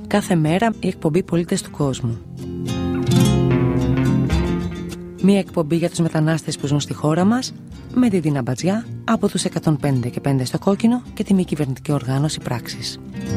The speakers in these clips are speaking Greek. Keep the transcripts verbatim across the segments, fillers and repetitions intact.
κάθε μέρα η εκπομπή Πολίτες του Κόσμου. Μία εκπομπή για τους μετανάστες που ζουν στη χώρα μας, με τη Δίνα Μπατζιά από τους εκατόν πέντε και πέντε στο Κόκκινο και τη μη κυβερνητική οργάνωση Πράξης.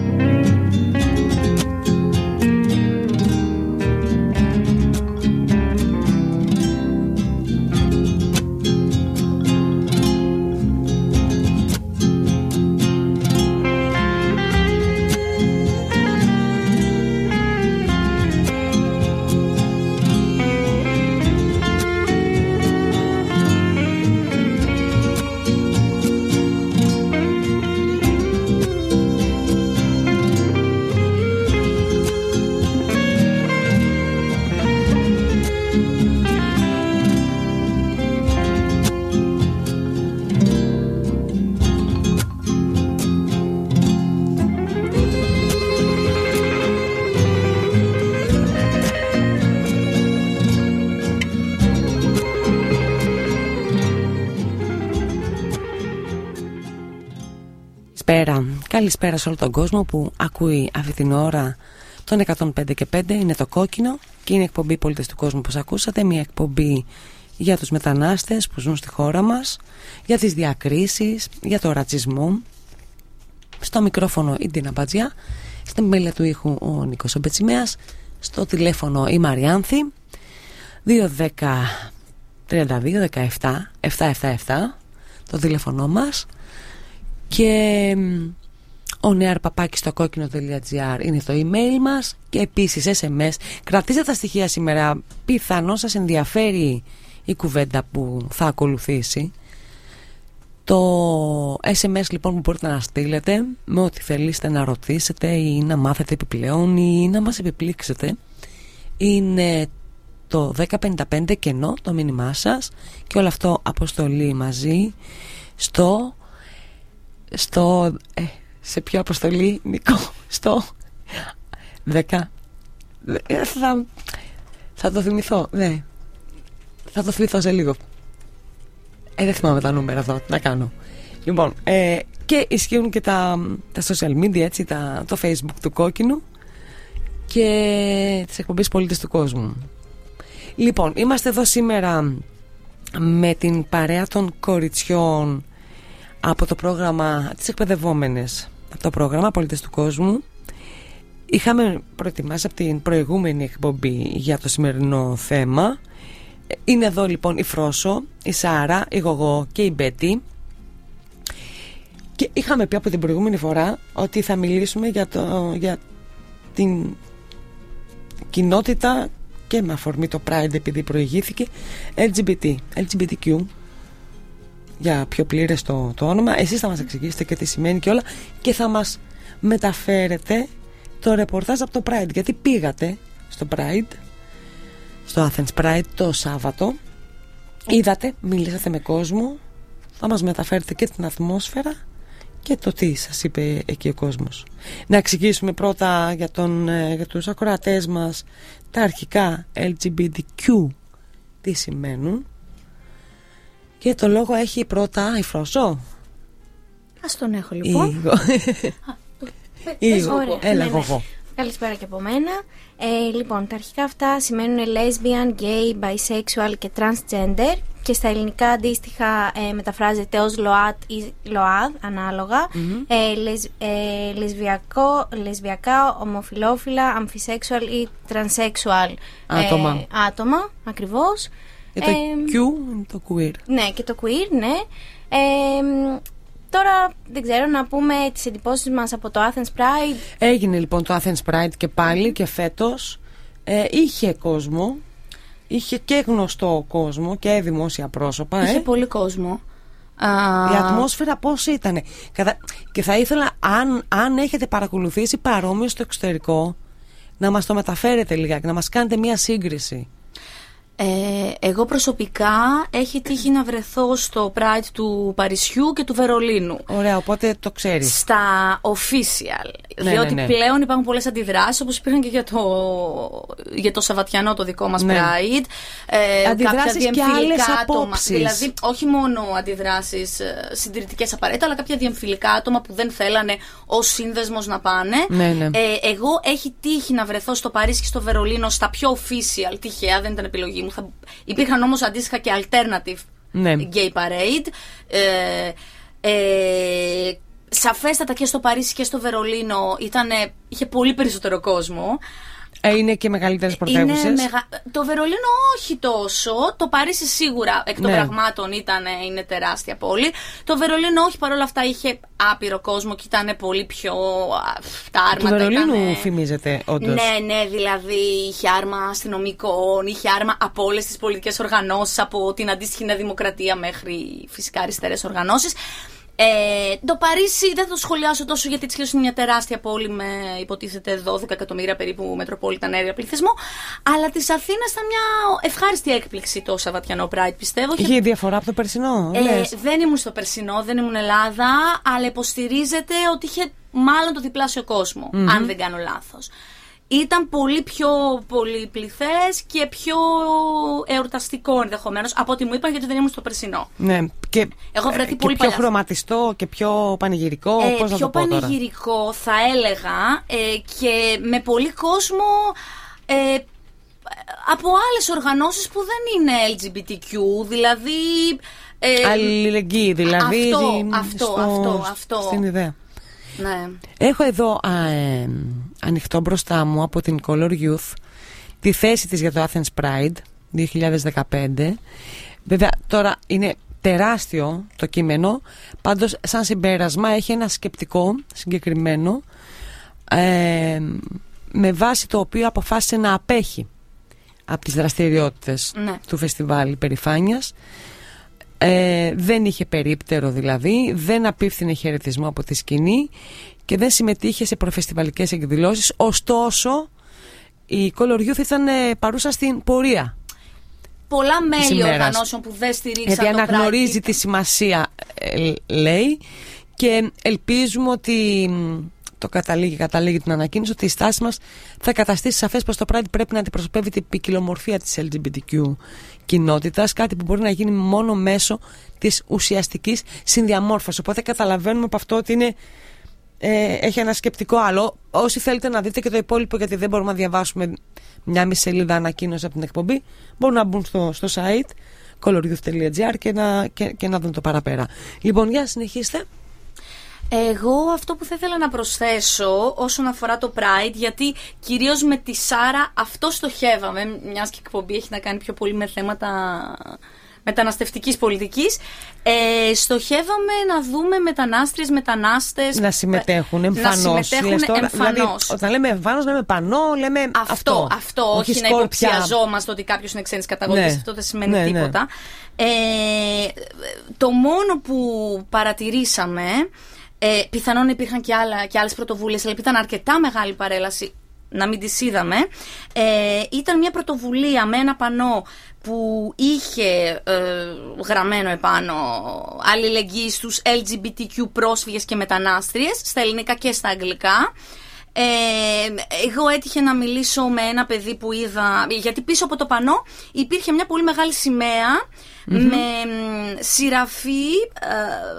Καλησπέρα σε όλο τον κόσμο που ακούει αυτή την ώρα τον εκατόν πέντε και πέντε. Είναι το Κόκκινο και είναι η εκπομπή Πολίτες του Κόσμου, όπως ακούσατε. Μια εκπομπή για τους μετανάστες που ζουν στη χώρα μας, για τις διακρίσεις, για το ρατσισμό. Στο μικρόφωνο η Ντίνα Μπατζιά, στην μέλεια του ήχου ο Νίκος Μπετσιμέας, στο τηλέφωνο η Μαριάνθη δύο δέκα τριάντα δύο δεκαεπτά επτακόσια εβδομήντα επτά, το τηλέφωνο μας. Και ο νεαρπαπάκης στο κόκκινο τελεία τζι άρ είναι το email μας. Και επίσης ες εμ ες. Κρατήστε τα στοιχεία σήμερα. Πιθανώς σας ενδιαφέρει η κουβέντα που θα ακολουθήσει. Το ες εμ ες λοιπόν που μπορείτε να στείλετε με ό,τι θελήσετε να ρωτήσετε ή να μάθετε επιπλέον ή να μας επιπλήξετε είναι το δέκα πενήντα πέντε κενό, το μήνυμά σας. Και όλο αυτό αποστολή μαζί στο... στο ε, σε ποια αποστολή, Νίκο? Στο δέκα. ε, θα, θα το θυμηθώ. Ναι, θα το θυμηθώ σε λίγο. ε, Δεν θυμάμαι τα νούμερα εδώ, τι να κάνω. Λοιπόν, ε, και ισχύουν και τα, τα social media, έτσι, τα, το Facebook του Κόκκινου και της εκπομπής Πολίτες του Κόσμου. Λοιπόν, είμαστε εδώ σήμερα με την παρέα των κοριτσιών από το πρόγραμμα, τις εκπαιδευόμενες από το πρόγραμμα Πολίτες του Κόσμου. Είχαμε προετοιμάσει από την προηγούμενη εκπομπή για το σημερινό θέμα. Είναι εδώ λοιπόν η Φρόσο, η Σάρα, η Γογό και η Μπέτη. Και είχαμε πει από την προηγούμενη φορά ότι θα μιλήσουμε για, το, για την κοινότητα και με αφορμή το Pride, επειδή προηγήθηκε, ελ τζι μπι τι, ελ τζι μπι τι κιου, για πιο πλήρες το, το όνομα. Εσείς θα μας εξηγήσετε και τι σημαίνει και όλα, και θα μας μεταφέρετε το ρεπορτάζ από το Pride, γιατί πήγατε στο Pride, στο Athens Pride το Σάββατο, είδατε, μιλήσατε με κόσμο, θα μας μεταφέρετε και την ατμόσφαιρα και το τι σας είπε εκεί ο κόσμος. Να εξηγήσουμε πρώτα για, τον, για τους ακροατές μας τα αρχικά ελ τζι μπι τι κιου τι σημαίνουν. Και το λόγο έχει πρώτα η Φρόσο. Ας τον έχω λοιπόν. Ήγο. Έλα, εγώ. Καλησπέρα και από μένα. Ε, λοιπόν, τα αρχικά αυτά σημαίνουν lesbian, gay, bisexual και transgender. Και στα ελληνικά αντίστοιχα ε, μεταφράζεται ως ΛΟΑΤ ή ΛΟΑΔ, ανάλογα. Mm-hmm. ε, λεσ, ε, λεσβιακό, λεσβιακά, ομοφιλόφιλα, αμφισέξουαλ ή τρανσέξουαλ άτομα. Ε, άτομα, ακριβώς. Και το ε, Q είναι το queer. Ναι, και το queer, ναι. Ε, τώρα δεν ξέρω, να πούμε τις εντυπώσεις μας από το Athens Pride. Έγινε λοιπόν το Athens Pride και πάλι και φέτος ε, είχε κόσμο. Είχε και γνωστό κόσμο και δημόσια πρόσωπα. Είχε ε. πολύ κόσμο. Η ατμόσφαιρα πώς ήτανε? Και θα ήθελα, αν, αν έχετε παρακολουθήσει παρόμοιο στο εξωτερικό, να μας το μεταφέρετε λιγάκι, να μας κάνετε μια σύγκριση. Ε, εγώ προσωπικά έχει τύχει να βρεθώ στο Pride του Παρισιού και του Βερολίνου. Ωραία, οπότε το ξέρεις. Στα official. Ναι, διότι ναι, ναι. πλέον υπάρχουν πολλές αντιδράσεις, όπως υπήρχαν και για το, για το Σαββατιανό το δικό μας ναι. Pride. Ε, αντιδράσεις και άλλες άτομα, απόψεις. δηλαδή όχι μόνο αντιδράσεις συντηρητικές απαραίτητα, αλλά κάποια διεμφυλικά άτομα που δεν θέλανε ως σύνδεσμος να πάνε. Ναι, ναι. Ε, εγώ έχει τύχει να βρεθώ στο Παρίσι και στο Βερολίνο στα πιο official, τυχαία, δεν ήταν επιλογή μου. Θα... Υπήρχαν όμως αντίστοιχα και alternative ναι. gay parade. Ε, ε, σαφέστατα και στο Παρίσι και στο Βερολίνο ήτανε, είχε πολύ περισσότερο κόσμο. Ε, είναι και μεγαλύτερες πρωτεύουσες. Μεγα... Το Βερολίνο όχι τόσο. Το Παρίσι σίγουρα εκ των ναι. πραγμάτων ήταν, είναι τεράστια πόλη. Το Βερολίνο όχι, παρόλα αυτά είχε άπειρο κόσμο και ήταν πολύ πιο. Τα άρματα. Του Βερολίνου ήτανε... φημίζεται όντως. Ναι, ναι, δηλαδή είχε άρμα αστυνομικών, είχε άρμα από όλες τις πολιτικές οργανώσεις, από την αντίστοιχη Νέα Δημοκρατία μέχρι φυσικά αριστερές οργανώσεις. Ε, το Παρίσι δεν θα το σχολιάσω τόσο, γιατί έτσι είναι μια τεράστια πόλη με υποτίθεται δώδεκα εκατομμύρια περίπου μετροπόλιταν area πληθυσμό. Αλλά της Αθήνας ήταν μια ευχάριστη έκπληξη το Σαββατιανό Pride, πιστεύω. Είχε διαφορά από το περσινό, ε, λες. Δεν ήμουν στο περσινό, δεν ήμουν Ελλάδα, αλλά υποστηρίζεται ότι είχε μάλλον το διπλάσιο κόσμο, mm-hmm. αν δεν κάνω λάθος. Ήταν πολύ πιο πολυπληθές και πιο εορταστικό ενδεχομένως από ό,τι μου είπαν, γιατί δεν ήμουν στο περσινό. Ναι, και, έχω βρεθεί και πολύ πιο παλιά. Χρωματιστό και πιο πανηγυρικό, ε, πώς να πιο το πω τώρα. πανηγυρικό θα έλεγα, ε, και με πολύ κόσμο ε, από άλλες οργανώσεις που δεν είναι ελ τζι μπι τι κιου, δηλαδή... Ε, αλληλεγγύη, δηλαδή. Αυτό, δι, αυτό, στο, αυτό, αυτό. Στην ιδέα. Ναι. Έχω εδώ α, ε, ανοιχτό μπροστά μου από την Color Youth τη θέση της για το Athens Pride δύο χιλιάδες δεκαπέντε. Βέβαια τώρα είναι τεράστιο το κείμενο, πάντως σαν συμπέρασμα έχει ένα σκεπτικό συγκεκριμένο, ε, με βάση το οποίο αποφάσισε να απέχει από τις δραστηριότητες ναι. του φεστιβάλ Υπερηφάνειας. Ε, δεν είχε περίπτερο δηλαδή, δεν απίφθινε χαιρετισμό από τη σκηνή και δεν συμμετείχε σε προφεστιβαλικές εκδηλώσεις. Ωστόσο η Color Youth ήταν ε, παρούσα στην πορεία. Πολλά μέλη οργανώσεων που δεν στηρίξαν γιατί το αναγνωρίζει Pride. τη σημασία, ε, λέει, και ελπίζουμε ότι το καταλήγει, καταλήγει την ανακοίνωση ότι η στάση μας θα καταστήσει σαφές πως το Pride πρέπει να αντιπροσωπεύει την ποικιλομορφία της ελ τζι μπι τι κιου κοινότητας, κάτι που μπορεί να γίνει μόνο μέσω της ουσιαστικής συνδιαμόρφωσης. Οπότε καταλαβαίνουμε από αυτό ότι είναι, ε, έχει ένα σκεπτικό άλλο. Όσοι θέλετε να δείτε και το υπόλοιπο, γιατί δεν μπορούμε να διαβάσουμε μια μισή σελίδα ανακοίνωση από την εκπομπή, μπορούν να μπουν στο, στο site color youth τελεία gr και να, και, και να δουν το παραπέρα. Λοιπόν, για συνεχίστε. Εγώ αυτό που θα ήθελα να προσθέσω όσον αφορά το Pride, γιατί κυρίως με τη Σάρα αυτό στοχεύαμε, μιας και η εκπομπή έχει να κάνει πιο πολύ με θέματα μεταναστευτικής πολιτικής, ε, στοχεύαμε να δούμε μετανάστριες, μετανάστες να συμμετέχουν εμφανώς. Να συμμετέχουν τώρα, εμφανώς. Δηλαδή, όταν λέμε εμφανώς, λέμε πανό, λέμε αυτό. Αυτό, αυτό όχι, όχι να υποψιαζόμαστε ότι κάποιος είναι ξένης καταγωγής, ναι. Αυτό δεν σημαίνει ναι, τίποτα. Ναι. Ε, το μόνο που παρατηρήσαμε, ε, πιθανόν υπήρχαν και, άλλα, και άλλες πρωτοβουλίες, αλλά ήταν αρκετά μεγάλη παρέλαση να μην τις είδαμε, ε, ήταν μια πρωτοβουλία με ένα πανό που είχε ε, γραμμένο επάνω αλληλεγγύη στους ελ τζι μπι τι κιου πρόσφυγες και μετανάστριες, στα ελληνικά και στα αγγλικά. Ε, εγώ έτυχε να μιλήσω με ένα παιδί που είδα, γιατί πίσω από το πανό υπήρχε μια πολύ μεγάλη σημαία mm-hmm. με σειραφή ε,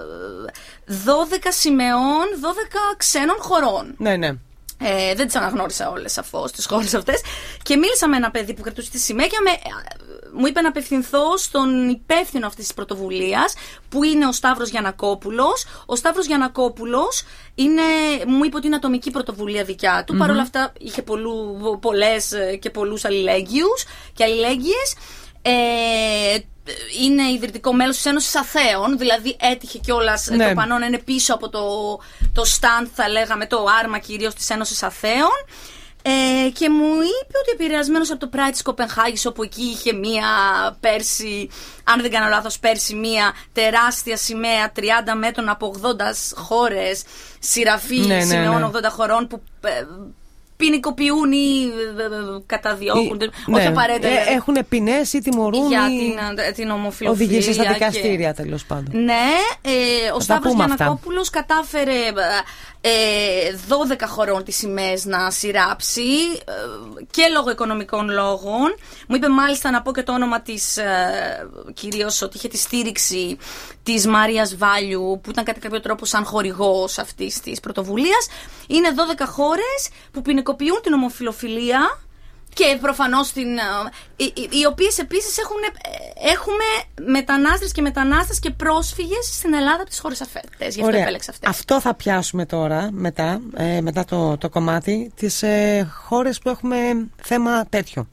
δώδεκα σημαίων δώδεκα ξένων χωρών. Ναι, ναι. Ε, δεν τις αναγνώρισα όλες σαφώς τις χώρες αυτές και μίλησα με ένα παιδί που κρατούσε τη σημαία και με, μου είπε να απευθυνθώ στον υπεύθυνο αυτής της πρωτοβουλίας, που είναι ο Σταύρος Γιαννακόπουλος. Ο Σταύρος Γιαννακόπουλος είναι, μου είπε ότι είναι ατομική πρωτοβουλία δικιά του, mm-hmm. παρόλα αυτά είχε πολλού, πολλές και πολλούς αλληλέγγυους και αλληλέγγυες. ε, Είναι ιδρυτικό μέλος της Ένωσης Αθέων, δηλαδή έτυχε κιόλας ναι. το πανό να είναι πίσω από το, το stand, θα λέγαμε, το άρμα κυρίως της Ένωσης Αθέων. Ε, και μου είπε ότι επηρεασμένος από το Pride της Κοπενχάγης, όπου εκεί είχε μία πέρσι, αν δεν κάνω λάθος, πέρσι μία τεράστια σημαία τριάντα μέτρων από ογδόντα χώρες, σειραφή ναι, ναι, σημαίων ναι. ογδόντα χωρών, που ε, ποινικοποιούν ή καταδιώκουν. Ή, όχι ναι. απαραίτητα. Ε, έχουν ποινές ή τιμωρούν. Για ή την, την ομοφυλοφιλία. Οδηγήσει στα δικαστήρια, και... τέλος πάντων. Ναι, ε, ο Σταύρος Γιαννακόπουλος κατάφερε ε, δώδεκα χωρών τις σημαίες να σειράψει ε, και λόγω οικονομικών λόγων. Μου είπε μάλιστα να πω και το όνομα της, ε, κυρίως ότι είχε τη στήριξη της Μαρίας Βάλιου, που ήταν κατά κάποιο τρόπο σαν χορηγός αυτής της πρωτοβουλίας. Είναι δώδεκα χώρες που ποινικοποιούν την ομοφυλοφιλία και προφανώς την, οι, οι, οι οποίες επίσης έχουν, έχουμε μετανάστες και μετανάστες και πρόσφυγες στην Ελλάδα από τις χώρες αυτές. Γι' αυτό επέλεξα αυτές. Αυτό θα πιάσουμε τώρα μετά, ε, μετά το, το κομμάτι, τις ε, χώρες που έχουμε θέμα τέτοιο.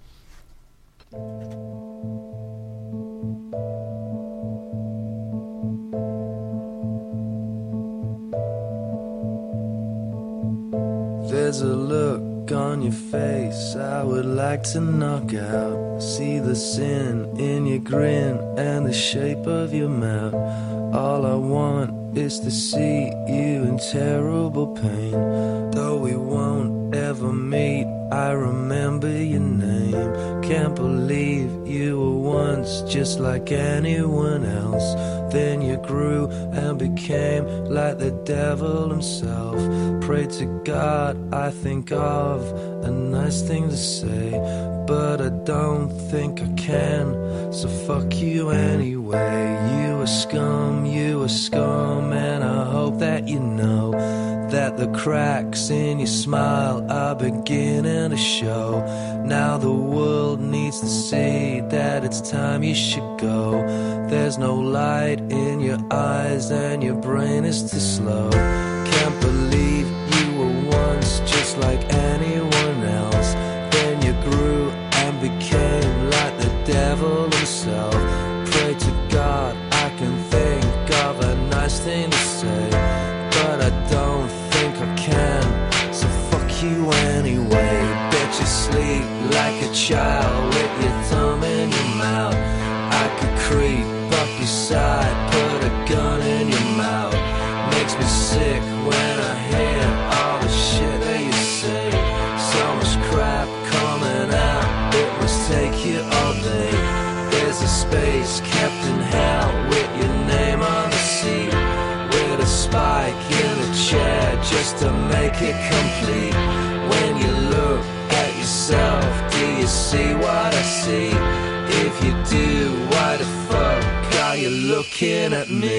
There's a look on your face I would like to knock out. See the sin in your grin and the shape of your mouth. All I want is to see you in terrible pain. Though we won't ever meet, I remember your name. Can't believe you were once just like anyone else. Then you grew and became like the devil himself. Pray to God I think of a nice thing to say, but I don't think I can, so fuck you anyway. You are scum, you are scum, and I hope that you know that the cracks in your smile are beginning to show. Now the world needs to see that it's time you should go. There's no light in your eyes and your brain is too slow. Can't believe you were once just like anyone else. Then you grew and became like the devil himself. Pray to God I can think of a nice thing to say, but I don't think I can, so fuck you anyway. Bet you sleep like a child with your thumb in your mouth. I could creep up your side, put a gun in your mouth. Makes me sick when I hear all the shit that you say. So much crap coming out, it must take you all day. There's a space kept in hell with your name on the seat, with a spike in the chair just to make it complete. When you look at yourself, do you see what I see? If you do, why the fuck are you looking at me?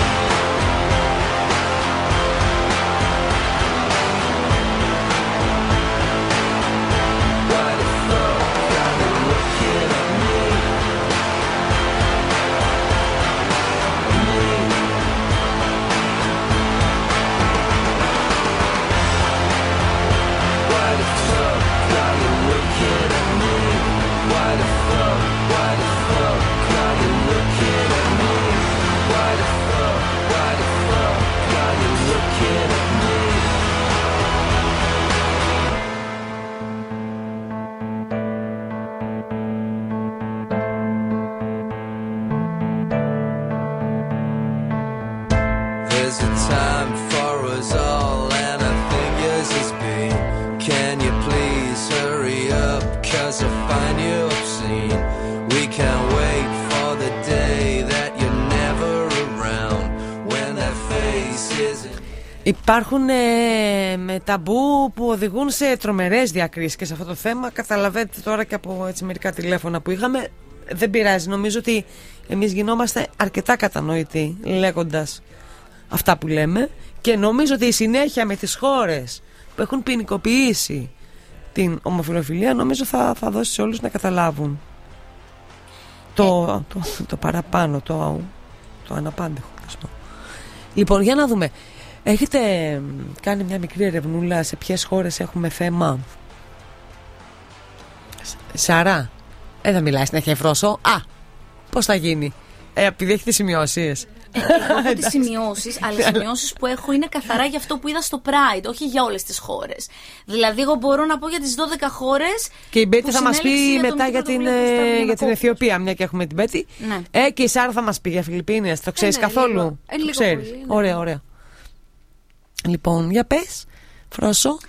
Why the fuck are you looking at me? Me. Why the fuck are you looking at me? Why the fuck, why the fuck are you looking at me? Why the fuck, why the fuck are you looking at me? There's a time for us all and I think yours has been. Can you please hurry up, cause I find you obscene. We can't wait for the day that you're never around, when that face isn't. Υπάρχουν ε, με ταμπού που οδηγούν σε τρομερές διακρίσεις και σε αυτό το θέμα. Καταλαβαίνετε τώρα και από έτσι, μερικά τηλέφωνα που είχαμε. Δεν πειράζει, νομίζω ότι εμείς γινόμαστε αρκετά κατανοητοί λέγοντας αυτά που λέμε, και νομίζω ότι η συνέχεια με τις χώρες που έχουν ποινικοποιήσει την ομοφυλοφιλία νομίζω θα, θα δώσει σε όλους να καταλάβουν το, το, το, το παραπάνω, το, το αναπάντεχο. Λοιπόν, για να δούμε. Έχετε κάνει μια μικρή ερευνούλα σε ποιες χώρες έχουμε θέμα? Σαρά, ε, δεν μιλάει συνέχεια Εφρόσο. Α, πώς θα γίνει? Ε, επειδή έχετε σημειώσεις. Ε, εγώ έχω τις σημειώσεις, αλλά οι σημειώσεις που έχω είναι καθαρά για αυτό που είδα στο Pride, όχι για όλες τις χώρες. Δηλαδή, εγώ μπορώ να πω για τις δώδεκα χώρες. Και η Μπέτη θα μας πει μετά για την, ε, για την Αιθιοπία, μια και έχουμε την Μπέτη. Ναι. Ε, και η Σάρα θα μας πει για Φιλιππίνες. Το ξέρεις ε, ναι, καθόλου? Λίγο, το ξέρεις. Πολύ, ναι. Ωραία, ωραία. Λοιπόν, για πες, Φρόσο.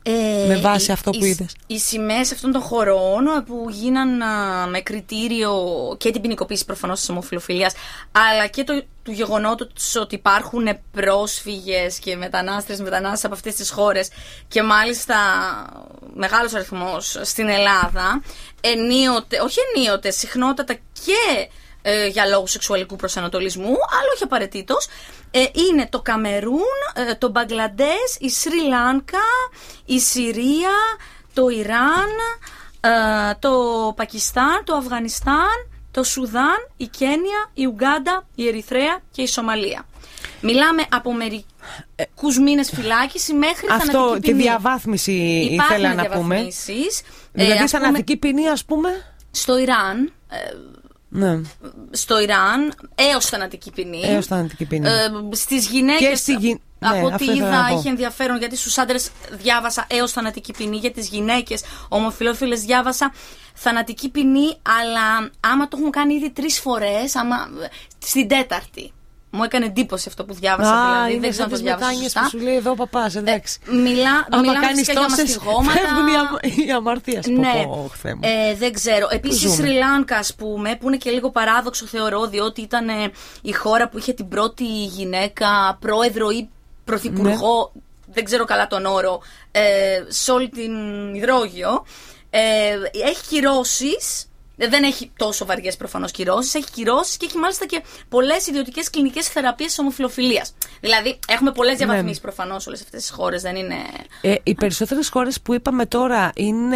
Ε, με βάση αυτό που είδες. Οι, οι σημαίες αυτών των χωρών που γίναν α, με κριτήριο και την ποινικοποίηση προφανώς της ομοφυλοφιλίας, αλλά και το, του γεγονότος ότι υπάρχουν πρόσφυγες και μετανάστες, μετανάστες από αυτές τις χώρες και μάλιστα μεγάλος αριθμός στην Ελλάδα, ενίοτε, όχι ενίοτε, συχνότατα και ε, για λόγους σεξουαλικού προσανατολισμού, αλλά όχι απαραίτητος. Ε, είναι το Καμερούν, ε, το Μπαγκλαντές, η Σρι Λάνκα, η Συρία, το Ιράν, ε, το Πακιστάν, το Αφγανιστάν, το Σουδάν, η Κένια, η Ουγκάντα, η Ερυθρέα και η Σομαλία. Μιλάμε από μερικούς μήνες φυλάκιση μέχρι αυτό, θανατική ποινή. Αυτό, τη διαβάθμιση ήθελα να πούμε. Δηλαδή, ε, θανατική ποινή, ας πούμε. Στο Ιράν. Ε, Ναι. Στο Ιράν, έως θανατική ποινή. Έως θανατική ποινή. Ε, στις γυναίκες, στη γυ... από ναι, ό,τι είδα, είχε ενδιαφέρον, γιατί στους άντρες διάβασα έως θανατική ποινή. Για τις γυναίκες ομοφυλόφιλες διάβασα θανατική ποινή, αλλά άμα το έχουν κάνει ήδη τρεις φορές, άμα... στην τέταρτη. Μου έκανε εντύπωση αυτό που διάβασα. Α, δηλαδή, είναι δεν ξέρω αν το διάβασα σωστά. Που σου λέει εδώ ο παπάς, εντάξει. Ε, μιλά, μιλάμε φυσικά για μαστιγώματα. Φεύγουν οι αμαρτίες. Ναι, πω, πω, ε, δεν ξέρω. Επίσης η Σρι Λάνκα, ας πούμε, που είναι και λίγο παράδοξο θεωρώ, διότι ήταν ε, η χώρα που είχε την πρώτη γυναίκα πρόεδρο ή πρωθυπουργό, ναι. Δεν ξέρω καλά τον όρο, ε, σε όλη την υδρόγειο. Ε, έχει κυρώσεις. Δεν έχει τόσο βαριές προφανώς κυρώσεις, έχει κυρώσεις και έχει μάλιστα και πολλές ιδιωτικές κλινικές θεραπείες της ομοφυλοφιλίας. Δηλαδή έχουμε πολλές διαβαθμίσεις, ναι. Προφανώς όλες αυτές τις χώρες δεν είναι. Ε, οι περισσότερες χώρες που είπαμε τώρα είναι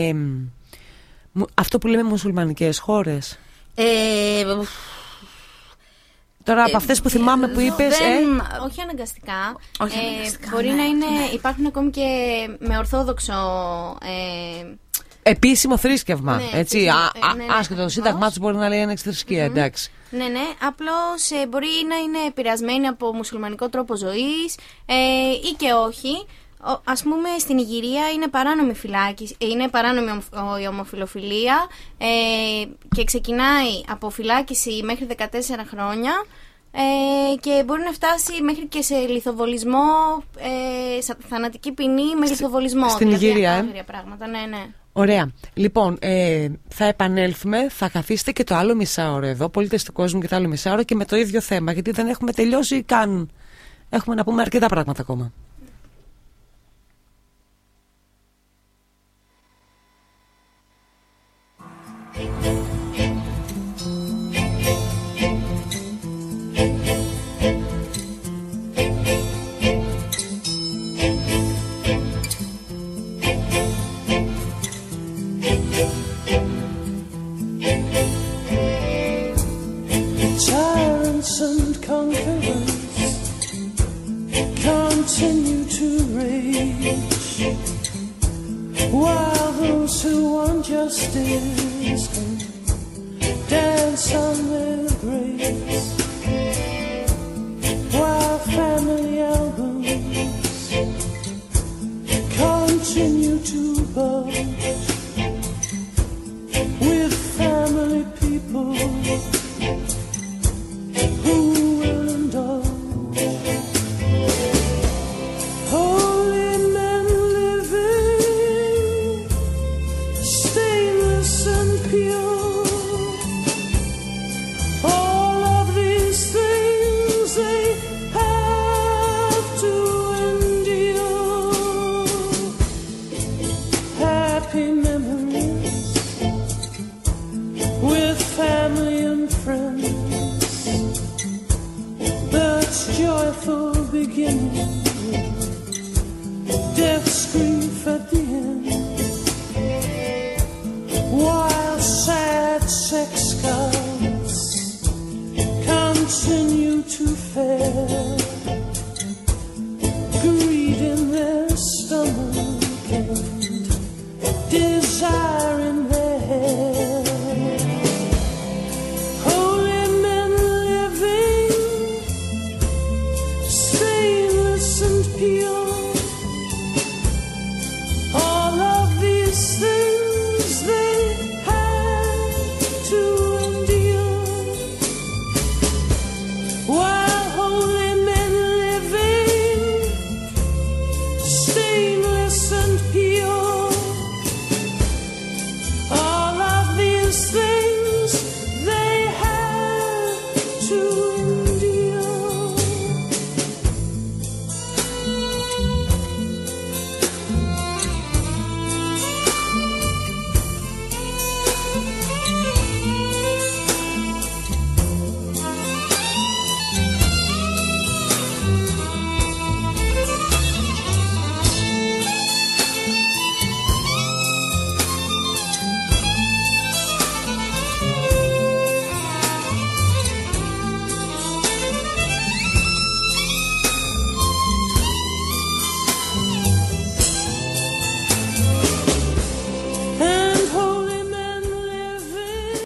αυτό που λέμε μουσουλμανικές χώρες. Ε, Τώρα από αυτές που θυμάμαι που είπες. Δεν, ε, όχι αναγκαστικά. Όχι ε, αναγκαστικά μπορεί ναι, να είναι. ναι. Υπάρχουν ακόμη και με ορθόδοξο. Ε, Επίσημο θρήσκευμα. Ναι, έτσι. επίσημο, Α, ναι, ναι, άσχετο το σύνταγμά του μπορεί να λέει ένα θρησκεία, mm-hmm. εντάξει. Ναι, ναι. Απλώς ε, μπορεί να είναι επηρεασμένοι από μουσουλμανικό τρόπο ζωής ε, ή και όχι. Ο, ας πούμε στην Ιγυρία είναι παράνομη φυλάκιση, είναι παράνομη η ομοφυλοφιλία ε, και ξεκινάει από φυλάκιση μέχρι δεκατέσσερα χρόνια. Ε, και μπορεί να φτάσει μέχρι και σε λιθοβολισμό, ε, σε θανατική ποινή με λιθοβολισμό. Στην δηλαδή, Ιγυρία, ε. πράγματα, ναι, ναι. Ωραία. Λοιπόν, ε, θα επανέλθουμε, θα καθίσετε και το άλλο μισάωρο εδώ, πολίτες του κόσμου και το άλλο μισάωρο και με το ίδιο θέμα, γιατί δεν έχουμε τελειώσει καν. Έχουμε να πούμε αρκετά πράγματα ακόμα. Continue to rage while those who want justice dance on their graves, while family albums continue to bulge with family people who will indulge. Death's grief at the end, while sad sex gods continue to fare